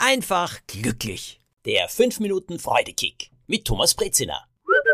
einfach glücklich. Der 5 Minuten Freudekick mit Thomas Brezina.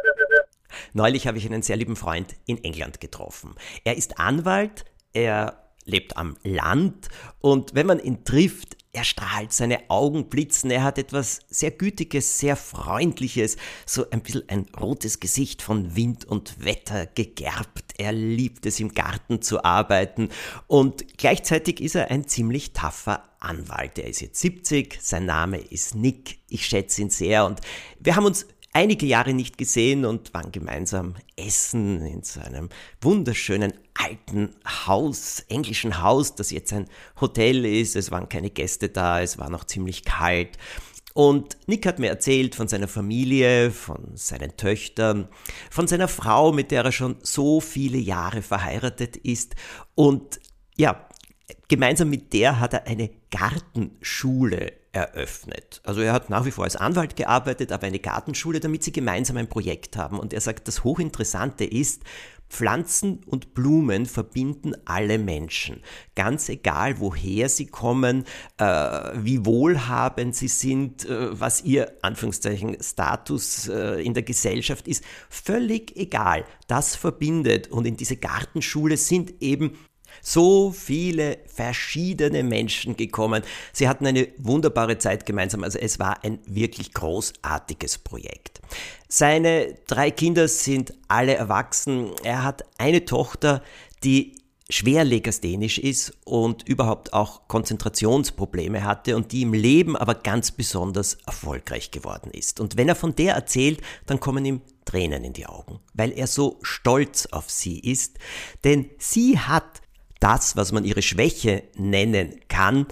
Neulich habe ich einen sehr lieben Freund in England getroffen. Er ist Anwalt, er lebt am Land und wenn man ihn trifft, er strahlt, seine Augen blitzen, er hat etwas sehr Gütiges, sehr Freundliches, so ein bisschen ein rotes Gesicht von Wind und Wetter gegerbt. Er liebt es, im Garten zu arbeiten und gleichzeitig ist er ein ziemlich taffer Anwalt. Er ist jetzt 70, sein Name ist Nick, ich schätze ihn sehr und wir haben uns einige Jahre nicht gesehen und waren gemeinsam essen in so einem wunderschönen alten Haus, englischen Haus, das jetzt ein Hotel ist. Es waren keine Gäste da, es war noch ziemlich kalt. Und Nick hat mir erzählt von seiner Familie, von seinen Töchtern, von seiner Frau, mit der er schon so viele Jahre verheiratet ist. Und ja, gemeinsam mit der hat er eine Gartenschule eröffnet. Also er hat nach wie vor als Anwalt gearbeitet, aber eine Gartenschule, damit sie gemeinsam ein Projekt haben. Und er sagt, das Hochinteressante ist, Pflanzen und Blumen verbinden alle Menschen. Ganz egal, woher sie kommen, wie wohlhabend sie sind, was ihr, Anführungszeichen, Status in der Gesellschaft ist, völlig egal. Das verbindet. Und in diese Gartenschule sind eben so viele verschiedene Menschen gekommen. Sie hatten eine wunderbare Zeit gemeinsam. Also es war ein wirklich großartiges Projekt. Seine 3 Kinder sind alle erwachsen. Er hat eine Tochter, die schwer legasthenisch ist und überhaupt auch Konzentrationsprobleme hatte und die im Leben aber ganz besonders erfolgreich geworden ist. Und wenn er von der erzählt, dann kommen ihm Tränen in die Augen, weil er so stolz auf sie ist. Denn sie hat das, was man ihre Schwäche nennen kann,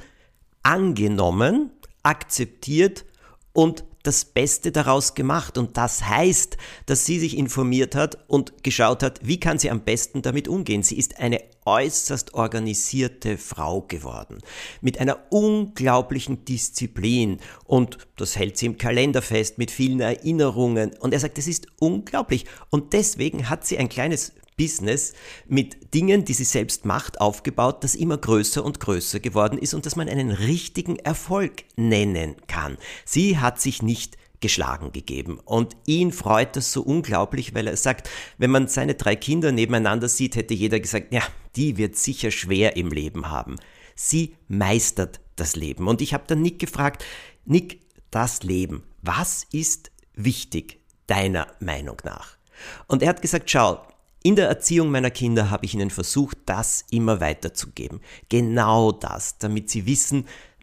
angenommen, akzeptiert und das Beste daraus gemacht. Und das heißt, dass sie sich informiert hat und geschaut hat, wie kann sie am besten damit umgehen. Sie ist eine äußerst organisierte Frau geworden, mit einer unglaublichen Disziplin. Und das hält sie im Kalender fest, mit vielen Erinnerungen. Und er sagt, das ist unglaublich. Und deswegen hat sie ein kleines Business mit Dingen, die sie selbst macht, aufgebaut, das immer größer und größer geworden ist und das man einen richtigen Erfolg nennen kann. Sie hat sich nicht geschlagen gegeben und ihn freut das so unglaublich, weil er sagt, wenn man seine 3 Kinder nebeneinander sieht, hätte jeder gesagt, ja, die wird sicher schwer im Leben haben. Sie meistert das Leben und ich habe dann Nick gefragt, Nick, das Leben, was ist wichtig deiner Meinung nach? Und er hat gesagt, schau, in der Erziehung meiner Kinder habe ich ihnen versucht, das immer weiterzugeben. Genau das, damit sie wissen,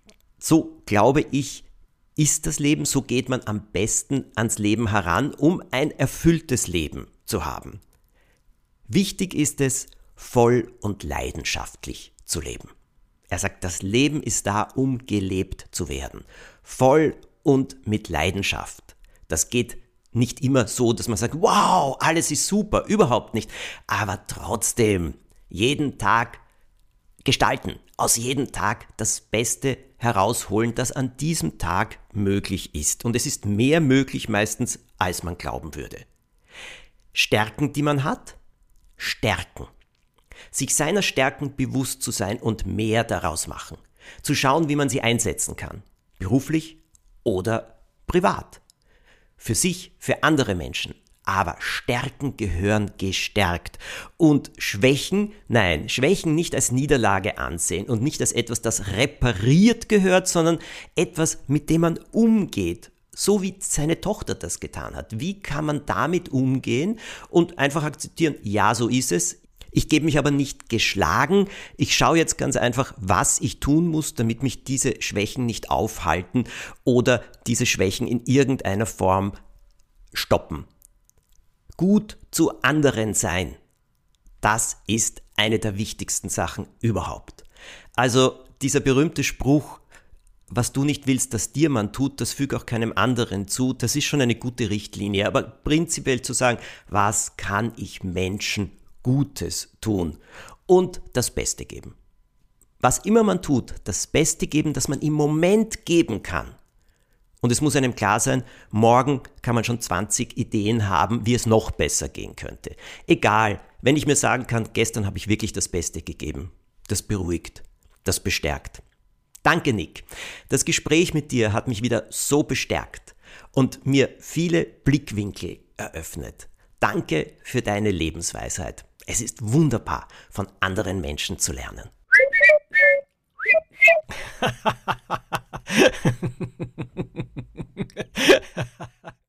so glaube ich, ist das Leben, so geht man am besten ans Leben heran, um ein erfülltes Leben zu haben. Wichtig ist es, voll und leidenschaftlich zu leben. Er sagt, das Leben ist da, um gelebt zu werden. Voll und mit Leidenschaft. Das geht nicht immer so, dass man sagt, wow, alles ist super, überhaupt nicht. Aber trotzdem, jeden Tag gestalten, aus jedem Tag das Beste herausholen, das an diesem Tag möglich ist. Und es ist mehr möglich meistens, als man glauben würde. Stärken, die man hat, stärken. Sich seiner Stärken bewusst zu sein und mehr daraus machen. Zu schauen, wie man sie einsetzen kann. Beruflich oder privat. Für sich, für andere Menschen. Aber Stärken gehören gestärkt. Und Schwächen, nein, Schwächen nicht als Niederlage ansehen und nicht als etwas, das repariert gehört, sondern etwas, mit dem man umgeht. So wie seine Tochter das getan hat. Wie kann man damit umgehen und einfach akzeptieren, ja, so ist es. Ich gebe mich aber nicht geschlagen. Ich schaue jetzt ganz einfach, was ich tun muss, damit mich diese Schwächen nicht aufhalten oder diese Schwächen in irgendeiner Form stoppen. Gut zu anderen sein, das ist eine der wichtigsten Sachen überhaupt. Also dieser berühmte Spruch, was du nicht willst, dass dir man tut, das füge auch keinem anderen zu, das ist schon eine gute Richtlinie. Aber prinzipiell zu sagen, was kann ich Menschen Gutes tun und das Beste geben. Was immer man tut, das Beste geben, das man im Moment geben kann. Und es muss einem klar sein, morgen kann man schon 20 Ideen haben, wie es noch besser gehen könnte. Egal, wenn ich mir sagen kann, gestern habe ich wirklich das Beste gegeben. Das beruhigt, das bestärkt. Danke, Nick. Das Gespräch mit dir hat mich wieder so bestärkt und mir viele Blickwinkel eröffnet. Danke für deine Lebensweisheit. Es ist wunderbar, von anderen Menschen zu lernen.